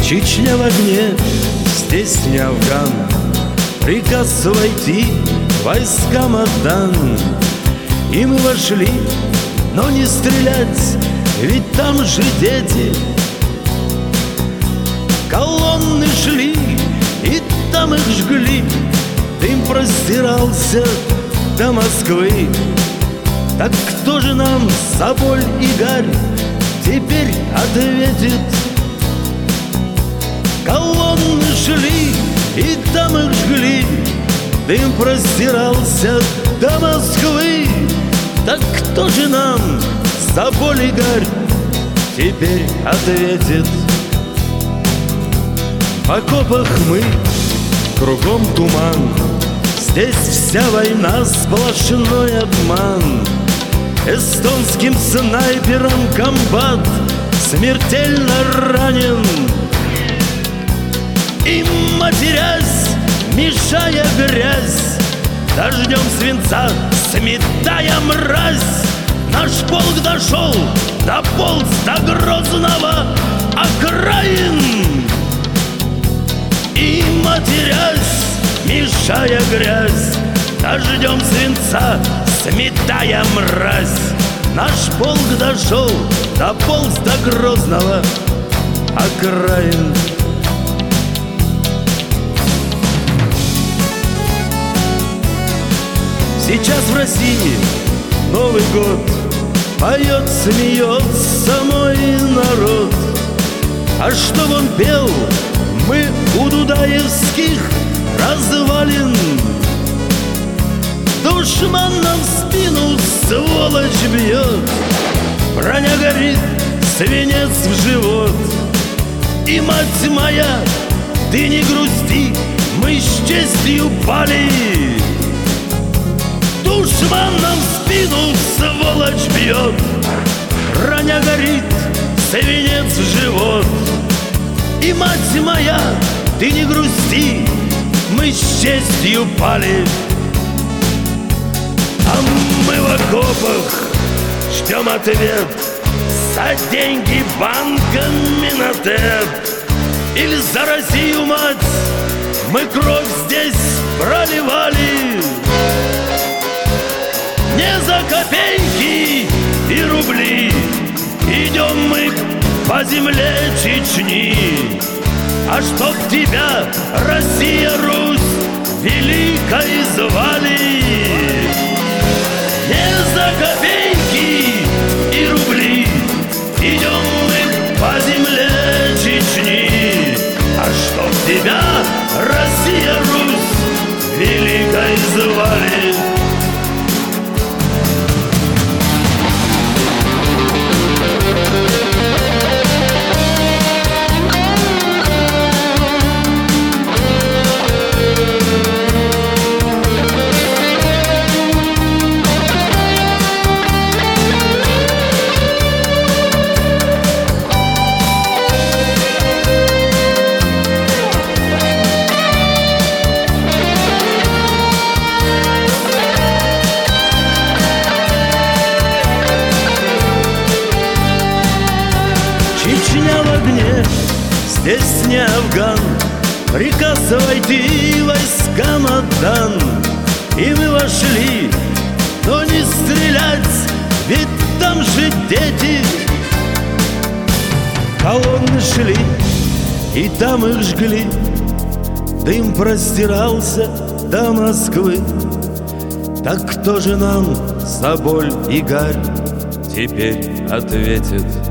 Чечня в огне, здесь не Афган. Приказ войти войскам отдан. И мы вошли, но не стрелять, ведь там же дети. Колонны шли, и там их жгли. Дым простирался до Москвы. Так кто же нам за боль и гарь теперь ответит? Колонны шли, и там их жгли. Дым простирался до Москвы. Так кто же нам за боль и гарь теперь ответит? В окопах мы, кругом туман. Здесь вся война сплошной обман. Эстонским снайпером комбат смертельно ранен. И, матерясь, мешая грязь, дождем свинца сметая мразь, наш полк дошел, дополз до Грозного окраин. И, матерясь, мешая грязь, дождем свинца сметая мразь, наш полк дошел, дополз до Грозного окраин. Сейчас в России Новый год, поет, смеется мой народ. А что он пел, мы у дудаевских развалин. Душман нам в спину сволочь бьет, броня горит, свинец в живот. И, мать моя, ты не грусти, мы с честью пали. Душман нам в спину сволочь бьет, броня горит, свинец в живот. И, мать моя, ты не грусти, мы с честью пали. А мы в окопах ждем ответ, за деньги банка Минотеп. Или за Россию, мать, мы кровь здесь проливали. Не за копейки и рубли идем мы по земле Чечни. А чтоб тебя, Россия, Русь, великой звали. Не за копейки и рубли идем мы по земле Чечни. А чтоб тебя, Россия, Русь, великой звали. Чечня в огне, здесь не Афган. Приказ войти войскам отдан. И мы вошли, но не стрелять, ведь там же дети. Колонны шли, и там их жгли. Дым простирался до Москвы. Так кто же нам за боль и гарь теперь ответит?